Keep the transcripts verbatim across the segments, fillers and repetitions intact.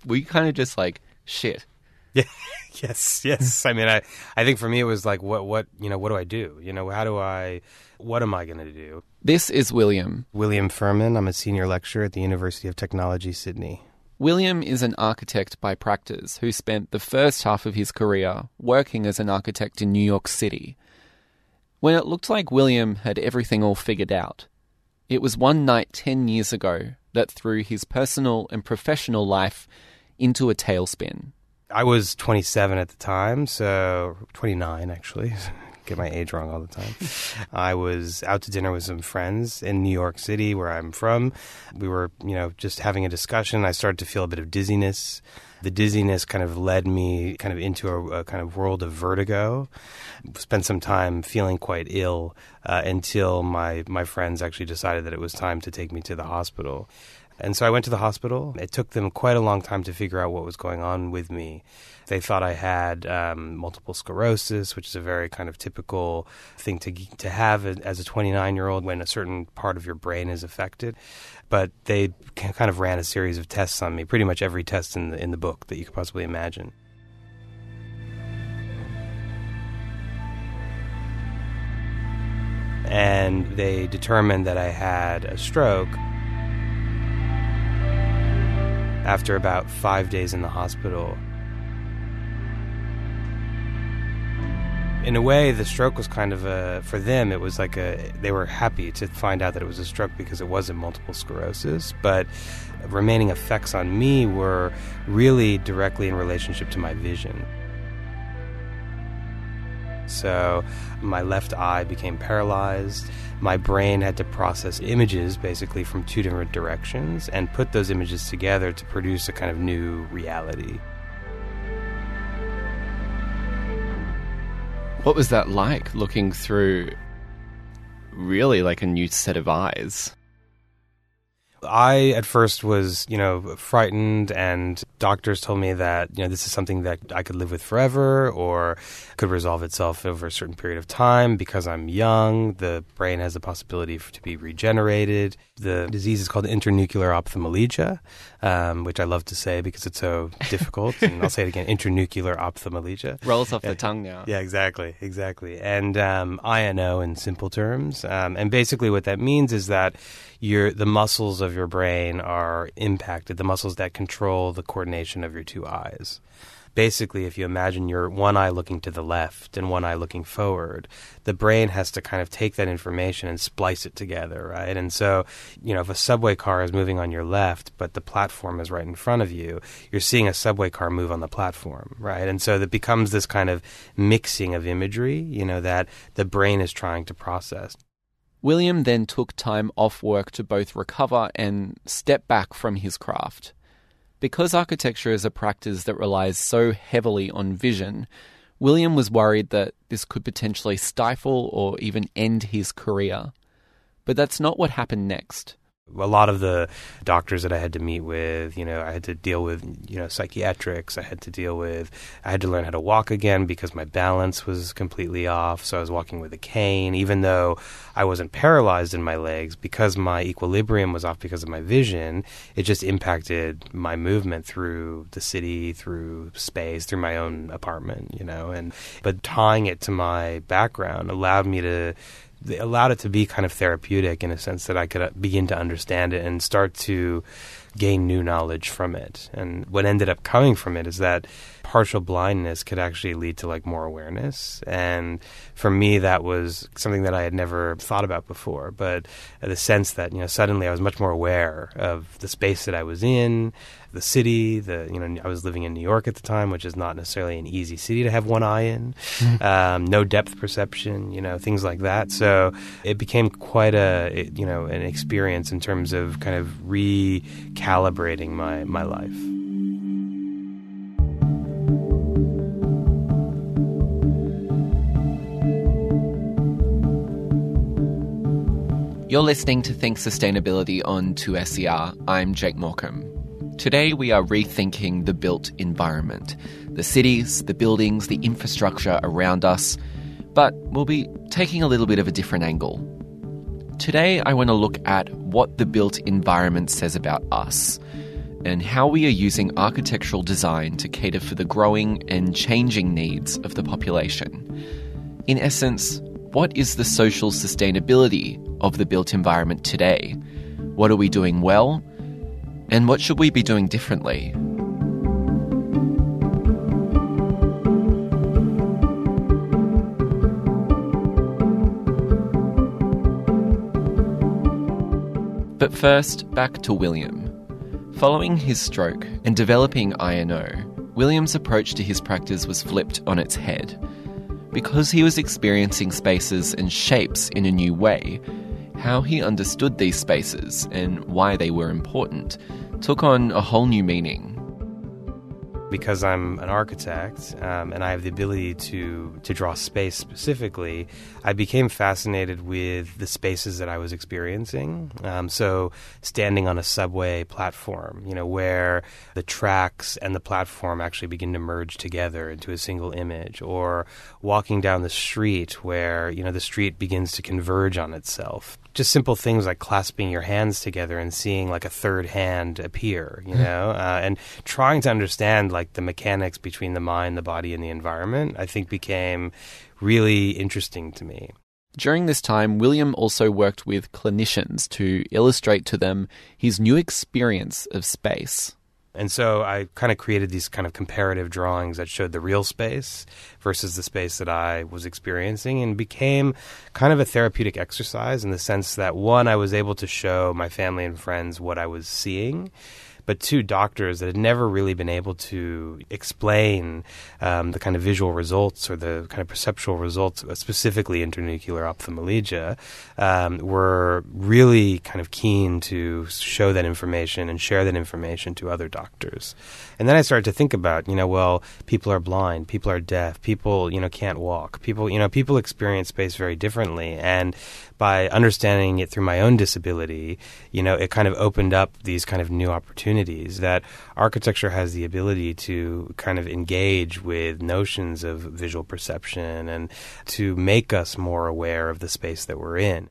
were you kind of just like, shit? Yeah. Yes. Yes. I mean, I, I think for me it was like, what, what, you know, what do I do? You know, how do I, what am I going to do? This is William. William Furman. I'm a senior lecturer at the University of Technology, Sydney. William is an architect by practice who spent the first half of his career working as an architect in New York City. When it looked like William had everything all figured out, it was one night ten years ago that threw his personal and professional life into a tailspin. I was twenty-seven at the time, so twenty-nine actually. Get my age wrong all the time. I was out to dinner with some friends in New York City, where I'm from. We were, you know, just having a discussion. I started to feel a bit of dizziness. The dizziness kind of led me kind of into a, a kind of world of vertigo. Spent some time feeling quite ill uh, until my, my friends actually decided that it was time to take me to the hospital. And so I went to the hospital. It took them quite a long time to figure out what was going on with me. They thought I had um, multiple sclerosis, which is a very kind of typical thing to to have as a twenty-nine-year-old when a certain part of your brain is affected. But they kind of ran a series of tests on me, pretty much every test in the, in the book that you could possibly imagine. And they determined that I had a stroke. After about five days in the hospital. In a way, the stroke was kind of a, for them, it was like a, they were happy to find out that it was a stroke because it wasn't multiple sclerosis, but remaining effects on me were really directly in relationship to my vision. So my left eye became paralyzed. My brain had to process images basically from two different directions and put those images together to produce a kind of new reality. What was that like, looking through really like a new set of eyes? I, at first, was, you know, frightened, and doctors told me that, you know, this is something that I could live with forever or could resolve itself over a certain period of time. Because I'm young, the brain has the possibility for, to be regenerated. The disease is called internuclear ophthalmoplegia, um, which I love to say because it's so difficult. And I'll say it again, internuclear ophthalmoplegia. Rolls off yeah. the tongue now. Yeah, exactly, exactly. And um, I N O in simple terms. Um, and basically what that means is that Your, the muscles of your brain are impacted, the muscles that control the coordination of your two eyes. Basically, if you imagine your one eye looking to the left and one eye looking forward, the brain has to kind of take that information and splice it together, right? And so, you know, if a subway car is moving on your left, but the platform is right in front of you, you're seeing a subway car move on the platform, right? And so that becomes this kind of mixing of imagery, you know, that the brain is trying to process. William then took time off work to both recover and step back from his craft. Because architecture is a practice that relies so heavily on vision, William was worried that this could potentially stifle or even end his career. But that's not what happened next. A lot of the doctors that I had to meet with, you know, I had to deal with, you know, psychiatrics. I had to deal with, I had to learn how to walk again because my balance was completely off. So I was walking with a cane, even though I wasn't paralyzed in my legs, because my equilibrium was off because of my vision. It just impacted my movement through the city, through space, through my own apartment, you know, and, but tying it to my background allowed me to They allowed it to be kind of therapeutic in a sense that I could begin to understand it and start to gain new knowledge from it. And what ended up coming from it is that partial blindness could actually lead to like more awareness. And for me, that was something that I had never thought about before. But the sense that, you know, suddenly I was much more aware of the space that I was in, the city, the, you know, I was living in New York at the time, which is not necessarily an easy city to have one eye in, um, no depth perception, you know, things like that. So it became quite a, you know, an experience in terms of kind of recalibrating my, my life. You're listening to Think Sustainability on two S E R. I'm Jake Morecambe. Today we are rethinking the built environment, the cities, the buildings, the infrastructure around us, but we'll be taking a little bit of a different angle. Today I want to look at what the built environment says about us. and how we are using architectural design to cater for the growing and changing needs of the population. In essence, what is the social sustainability of the built environment today? What are we doing well? And what should we be doing differently? But first, back to William. Following his stroke and developing I N O, William's approach to his practice was flipped on its head. Because he was experiencing spaces and shapes in a new way, how he understood these spaces and why they were important took on a whole new meaning. Because I'm an architect um, and I have the ability to, to draw space specifically, I became fascinated with the spaces that I was experiencing. Um, so standing on a subway platform, you know, where the tracks and the platform actually begin to merge together into a single image, or walking down the street where, you know, the street begins to converge on itself. Just simple things like clasping your hands together and seeing like a third hand appear, you know, uh, and trying to understand like the mechanics between the mind, the body, and the environment, I think became really interesting to me. During this time, William also worked with clinicians to illustrate to them his new experience of space. And so I kind of created these kind of comparative drawings that showed the real space versus the space that I was experiencing, and became kind of a therapeutic exercise in the sense that, one, I was able to show my family and friends what I was seeing, but two, doctors that had never really been able to explain um, the kind of visual results or the kind of perceptual results, specifically internuclear ophthalmologia, um, were really kind of keen to show that information and share that information to other doctors. And then I started to think about, you know, well, people are blind, people are deaf, people, you know, can't walk, people, you know, people experience space very differently. And by understanding it through my own disability, you know, it kind of opened up these kind of new opportunities that architecture has the ability to kind of engage with notions of visual perception and to make us more aware of the space that we're in.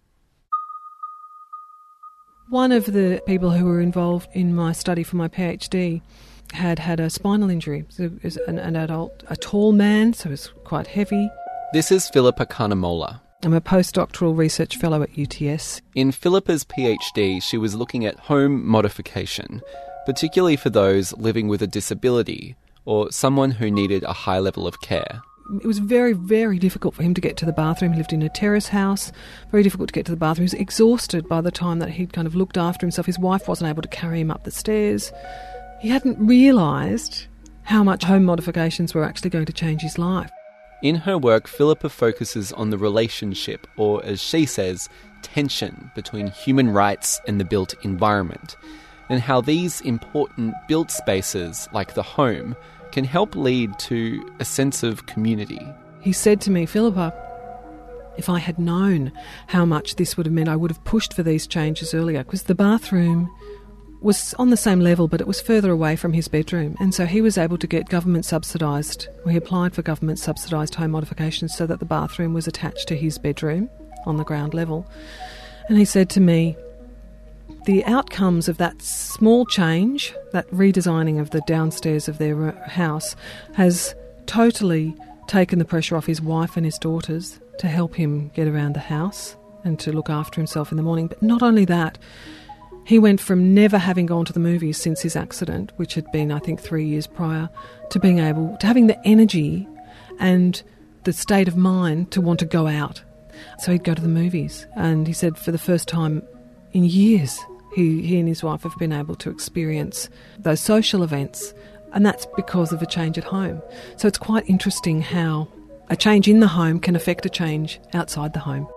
One of the people who were involved in my study for my PhD had had a spinal injury. So he was an, an adult, a tall man, so he was quite heavy. This is Philippa Carnamola. I'm a postdoctoral research fellow at U T S. In Philippa's PhD, she was looking at home modification, particularly for those living with a disability or someone who needed a high level of care. It was very, very difficult for him to get to the bathroom. He lived in a terrace house, very difficult to get to the bathroom. He was exhausted by the time that he'd kind of looked after himself. His wife wasn't able to carry him up the stairs. He hadn't realised how much home modifications were actually going to change his life. In her work, Philippa focuses on the relationship, or as she says, tension between human rights and the built environment, and how these important built spaces, like the home, can help lead to a sense of community. He said to me, Philippa, if I had known how much this would have meant, I would have pushed for these changes earlier, because the bathroom was on the same level, but it was further away from his bedroom. And so he was able to get government subsidised, or he applied for government subsidised home modifications so that the bathroom was attached to his bedroom on the ground level. And he said to me, the outcomes of that small change, that redesigning of the downstairs of their house, has totally taken the pressure off his wife and his daughters to help him get around the house and to look after himself in the morning. But not only that, he went from never having gone to the movies since his accident, which had been, I think, three years prior, to being able to having the energy and the state of mind to want to go out. So he'd go to the movies. And he said for the first time in years, he, he and his wife have been able to experience those social events. And that's because of a change at home. So it's quite interesting how a change in the home can affect a change outside the home.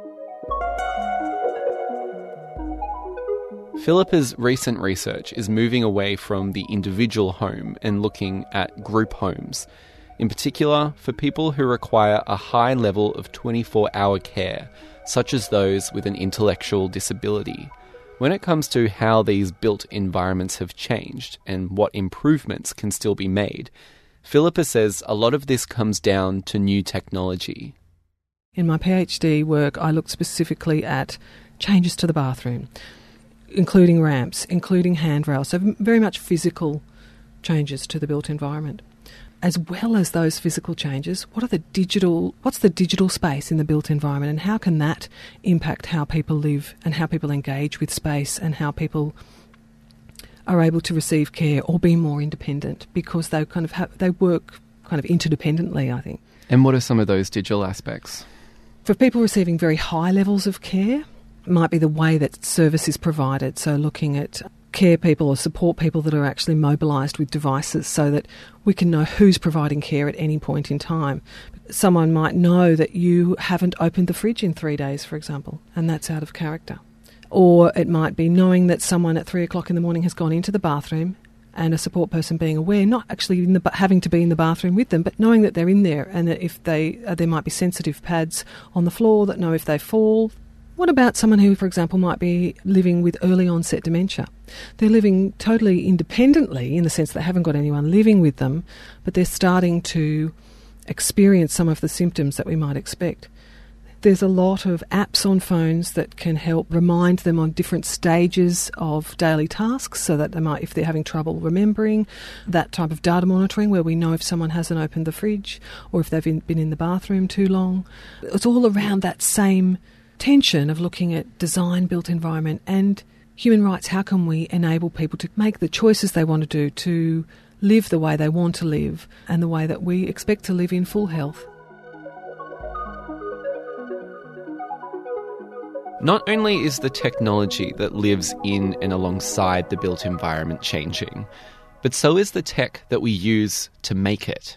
Philippa's recent research is moving away from the individual home and looking at group homes, in particular for people who require a high level of twenty-four hour care, such as those with an intellectual disability. When it comes to how these built environments have changed and what improvements can still be made, Philippa says a lot of this comes down to new technology. In my PhD work, I looked specifically at changes to the bathroom. including ramps, including handrails, so very much physical changes to the built environment. As well as those physical changes, what are the digital, what's the digital space in the built environment, and how can that impact how people live and how people engage with space and how people are able to receive care or be more independent, because they kind of have, they work kind of interdependently, I think. And what are some of those digital aspects? For people receiving very high levels of care, it might be the way that service is provided, so looking at care people or support people that are actually mobilised with devices so that we can know who's providing care at any point in time. Someone might know that you haven't opened the fridge in three days, for example, and that's out of character. Or it might be knowing that someone at three o'clock in the morning has gone into the bathroom, and a support person being aware, not actually in the, having to be in the bathroom with them, but knowing that they're in there, and that if they uh, there might be sensitive pads on the floor that know if they fall. What about someone who, for example, might be living with early onset dementia? They're living totally independently in the sense they haven't got anyone living with them, but they're starting to experience some of the symptoms that we might expect. There's a lot of apps on phones that can help remind them on different stages of daily tasks, so that they might, if they're having trouble remembering, that type of data monitoring where we know if someone hasn't opened the fridge or if they've been in the bathroom too long. It's all around that same tension of looking at design, built environment and human rights. How can we enable people to make the choices they want to do, to live the way they want to live and the way that we expect to live in full health? Not only is the technology that lives in and alongside the built environment changing, but so is the tech that we use to make it.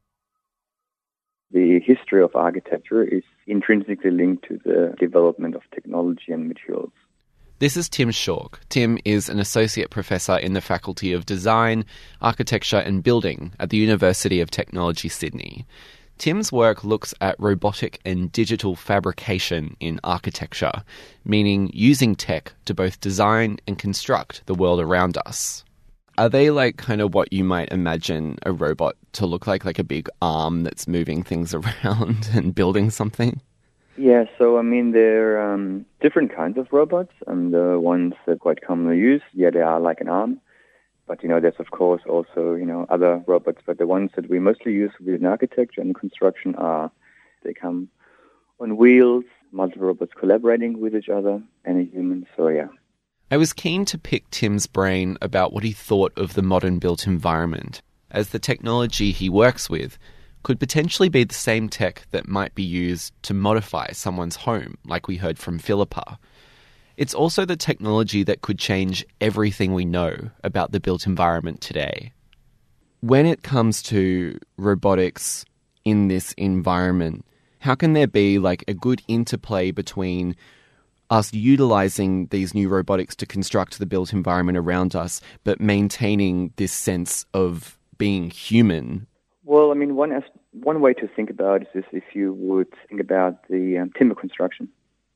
The history of architecture is intrinsically linked to the development of technology and materials. This is Tim Shork. Tim is an associate professor in the Faculty of Design, Architecture and Building at the University of Technology, Sydney. Tim's work looks at robotic and digital fabrication in architecture, meaning using tech to both design and construct the world around us. Are they like kind of what you might imagine a robot to look like, like a big arm that's moving things around and building something? Yeah, so I mean, there are um, different kinds of robots. Um, the ones that are quite commonly used, yeah, they are like an arm. But, you know, there's, of course, also, you know, other robots. But the ones that we mostly use within architecture and construction are, they come on wheels, multiple robots collaborating with each other, and a human. So, yeah. I was keen to pick Tim's brain about what he thought of the modern built environment, as the technology he works with could potentially be the same tech that might be used to modify someone's home, like we heard from Philippa. It's also the technology that could change everything we know about the built environment today. When it comes to robotics in this environment, how can there be like a good interplay between us utilising these new robotics to construct the built environment around us, but maintaining this sense of being human? Well, I mean, one as- one way to think about it is if you would think about the um, timber construction.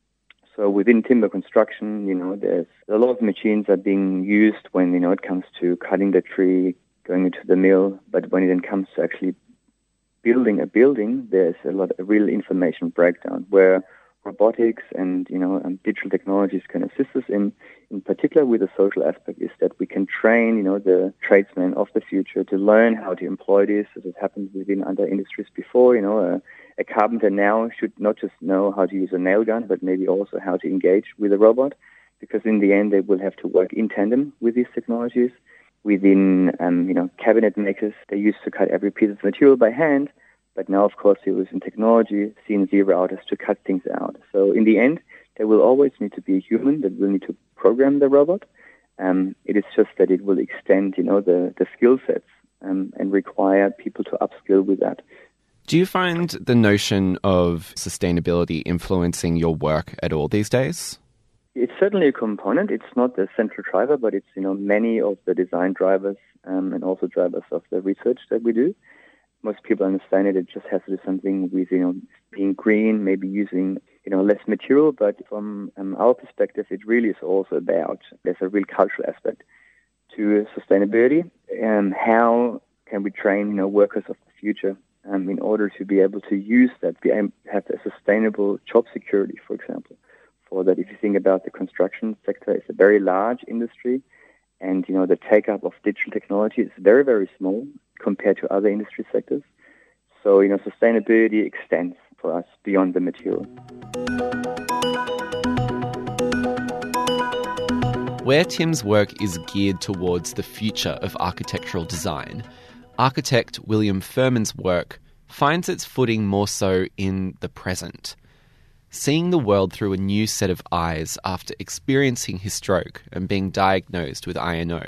So within timber construction, you know, there's a lot of machines are being used when, you know, it comes to cutting the tree, going into the mill. But when it then comes to actually building a building, there's a lot of real information breakdown where robotics and, you know, and digital technologies can assist us in, in particular with the social aspect, is that we can train, you know, the tradesmen of the future to learn how to employ this, as it happened within other industries before. You know, a, a carpenter now should not just know how to use a nail gun, but maybe also how to engage with a robot, because in the end they will have to work in tandem with these technologies. Within, um, you know, cabinet makers, they used to cut every piece of material by hand. But now, of course, there is in technology C N C routers to cut things out. So in the end, there will always need to be a human that will need to program the robot. Um, it is just that it will extend, you know, the, the skill sets um, and require people to upskill with that. Do you find the notion of sustainability influencing your work at all these days? It's certainly a component. It's not the central driver, but it's, you know, many of the design drivers um, and also drivers of the research that we do. Most people understand it. It just has to do something with, you know, being green, maybe using, you know, less material. But from um, our perspective, it really is also about, there's a real cultural aspect to sustainability. And how can we train, you know, workers of the future um, in order to be able to use that, be able to have a sustainable job security, for example, for that. If you think about the construction sector, it's a very large industry, and you know the take-up of digital technology is very, very small compared to other industry sectors. So you know sustainability extends for us beyond the material. Where Tim's work is geared towards the future of architectural design, architect William Furman's work finds its footing more so in the present. Seeing the world through a new set of eyes after experiencing his stroke and being diagnosed with I N O,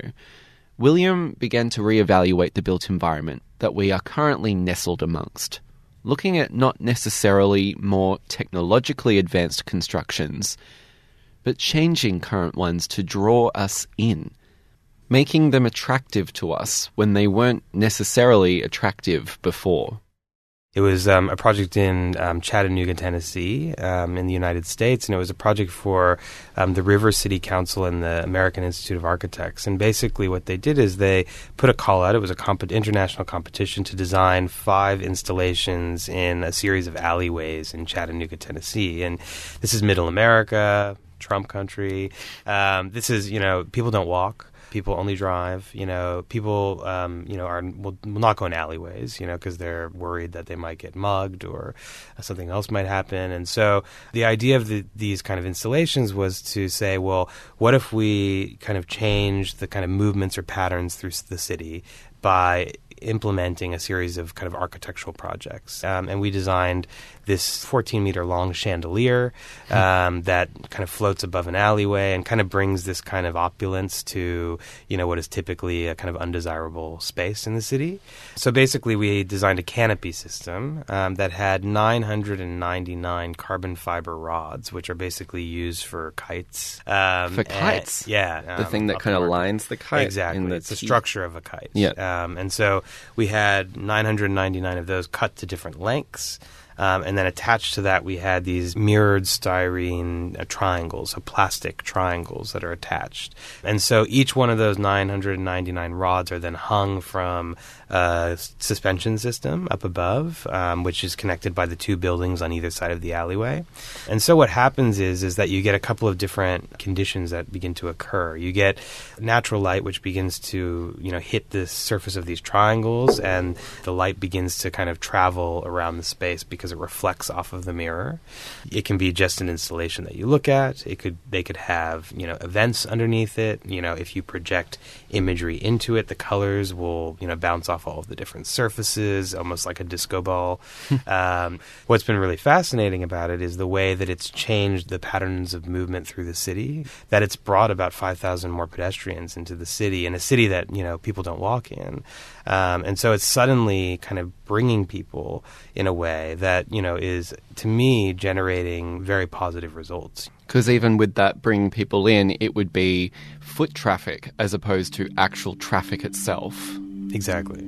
William began to reevaluate the built environment that we are currently nestled amongst, looking at not necessarily more technologically advanced constructions, but changing current ones to draw us in, making them attractive to us when they weren't necessarily attractive before. It was um, a project in um, Chattanooga, Tennessee, um, in the United States, and it was a project for um, the River City Council and the American Institute of Architects. And basically what they did is they put a call out. It was a comp- international competition to design five installations in a series of alleyways in Chattanooga, Tennessee. And this is Middle America, Trump country. Um, this is, you know, people don't walk. People only drive, you know, people, um, you know, are will, will not go in alleyways, you know, because they're worried that they might get mugged or something else might happen. And so the idea of the, these kind of installations was to say, well, what if we kind of change the kind of movements or patterns through the city by implementing a series of kind of architectural projects. Um, and we designed this fourteen meter long chandelier um, that kind of floats above an alleyway and kind of brings this kind of opulence to, you know, what is typically a kind of undesirable space in the city. So basically we designed a canopy system um, that had nine hundred ninety-nine carbon fiber rods, which are basically used for kites. Um, for kites? And, yeah. The um, thing that kind of lines the kite. Exactly. In the it's the teeth. structure of a kite. Yeah. Um, and so we had nine hundred ninety-nine of those cut to different lengths. Um, and then attached to that, we had these mirrored styrene uh, triangles, so plastic triangles that are attached. And so each one of those nine hundred ninety-nine rods are then hung from a suspension system up above, um, which is connected by the two buildings on either side of the alleyway. And so what happens is, is that you get a couple of different conditions that begin to occur. You get natural light, which begins to, you know, hit the surface of these triangles, and the light begins to kind of travel around the space because it reflects off of the mirror. It can be just an installation that you look at. It could they could have, you know, events underneath it. You know, if you project imagery into it, the colors will, you know, bounce off all of the different surfaces, almost like a disco ball. um, what's been really fascinating about it is the way that it's changed the patterns of movement through the city, that it's brought about five thousand more pedestrians into the city, in a city that, you know, people don't walk in. Um, and so it's suddenly kind of bringing people in a way that, you know, is, to me, generating very positive results. Because even with that bringing people in, it would be foot traffic as opposed to actual traffic itself. Exactly.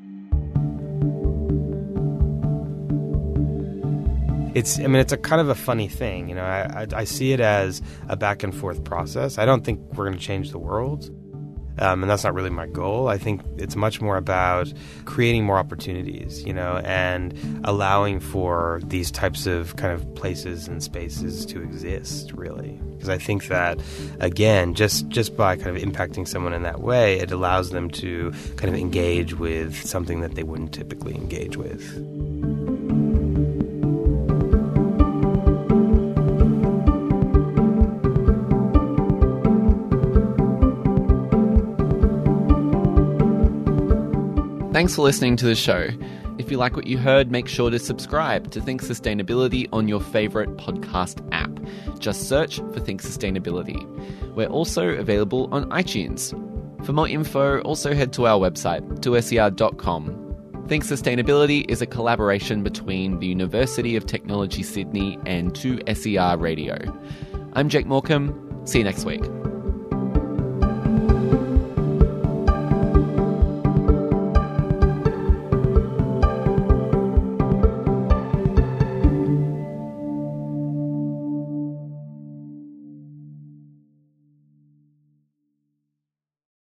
It's, I mean, it's a kind of a funny thing, you know. I, I, I see it as a back and forth process. I don't think we're going to change the world, um, and that's not really my goal. I think it's much more about creating more opportunities, you know, and allowing for these types of kind of places and spaces to exist, really. Because I think that, again, just, just by kind of impacting someone in that way, it allows them to kind of engage with something that they wouldn't typically engage with. Thanks for listening to the show. If you like what you heard, make sure to subscribe to Think Sustainability on your favourite podcast app. Just search for Think Sustainability. We're also available on iTunes. For more info, also head to our website, two S E R dot com. Think Sustainability is a collaboration between the University of Technology Sydney and two S E R Radio. I'm Jake Morecambe. See you next week.